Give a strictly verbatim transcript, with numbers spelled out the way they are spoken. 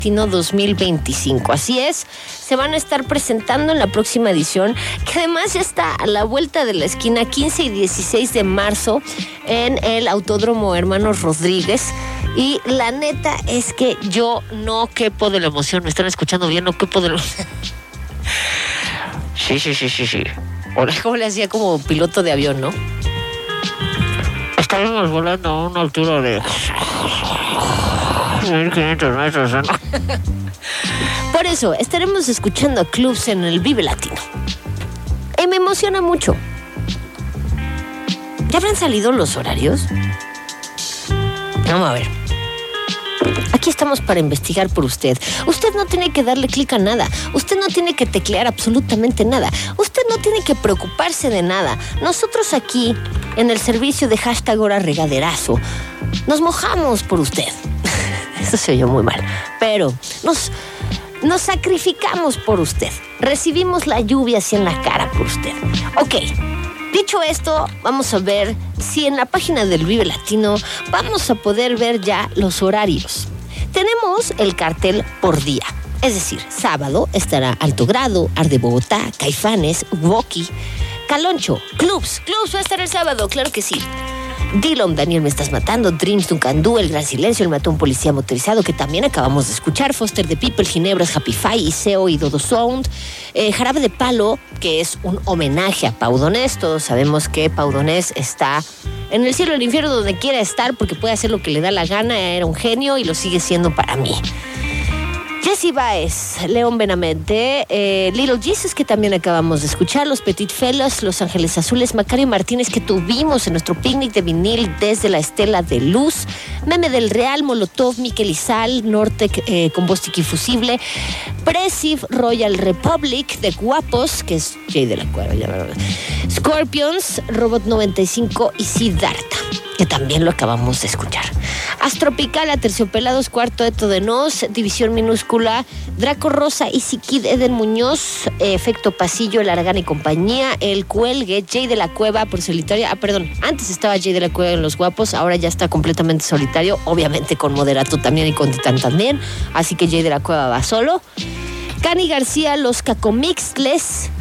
Latino dos mil veinticinco. Así es, se van a estar presentando en la próxima edición, que además ya está a la vuelta de la esquina, quince y dieciséis de marzo, en el Autódromo Hermanos Rodríguez. Y la neta es que yo no quepo de la emoción. ¿Me están escuchando bien? No quepo de la emoción. Sí, sí, sí, sí, sí. ¿Cómo le hacía como piloto de avión, no? Estábamos volando a una altura de mil quinientos metros, ¿no? Por eso, estaremos escuchando a Clubs en el Vive Latino. Y me emociona mucho. ¿Ya habrán salido los horarios? Vamos a ver. Aquí estamos para investigar por usted. Usted no tiene que darle clic a nada. Usted no tiene que teclear absolutamente nada. Usted no tiene que preocuparse de nada. Nosotros aquí, en el servicio de hashtag Hora Regaderazo, nos mojamos por usted. Eso se oyó muy mal. Pero nos, nos sacrificamos por usted. Recibimos la lluvia así en la cara por usted. Ok. Dicho esto, vamos a ver si en la página del Vive Latino vamos a poder ver ya los horarios. Tenemos el cartel por día. Es decir, sábado estará Alto Grado, Arde Bogotá, Caifanes, Woki, Caloncho, Clubs. Clubs va a estar el sábado, claro que sí. Dillom, Daniel Me Estás Matando, Dreams, Tuncandú, El Gran Silencio, El Matón Policía Motorizado, que también acabamos de escuchar, Foster the People, Ginebras, Happy Five, Iseo y Dodo Sound, eh, Jarabe de Palo, que es un homenaje a Pau Donés. Todos sabemos que Pau Donés está en el cielo y el infierno, donde quiera estar, porque puede hacer lo que le da la gana. Era un genio y lo sigue siendo para mí. Jesse Baez, León Benavente, eh, Little Jesus, que también acabamos de escuchar, Los Petit Fellas, Los Ángeles Azules, Macario Martínez, que tuvimos en nuestro picnic de vinil desde la Estela de Luz, Meme del Real, Molotov, Miquel Izal, Nortec eh, con Bostic y Fusible, Presiv, Royal Republic, The Guapos, que es Jay de la Cueva, ya verdad. Scorpions, Robot noventa y cinco y Siddhartha, que también lo acabamos de escuchar. Astropical, Aterciopelados, Cuarto Eto de Nos, División Minúscula, Draco Rosa, Easy Kid, Eden Muñoz, Efecto Pasillo, El Aragán y compañía, El Cuelgue, Jay de la Cueva por solitaria. Ah, perdón, antes estaba Jay de la Cueva en Los Guapos, ahora ya está completamente solitario, obviamente con Moderato también y con Titán también, así que Jay de la Cueva va solo. Cani García, Los Cacomixles,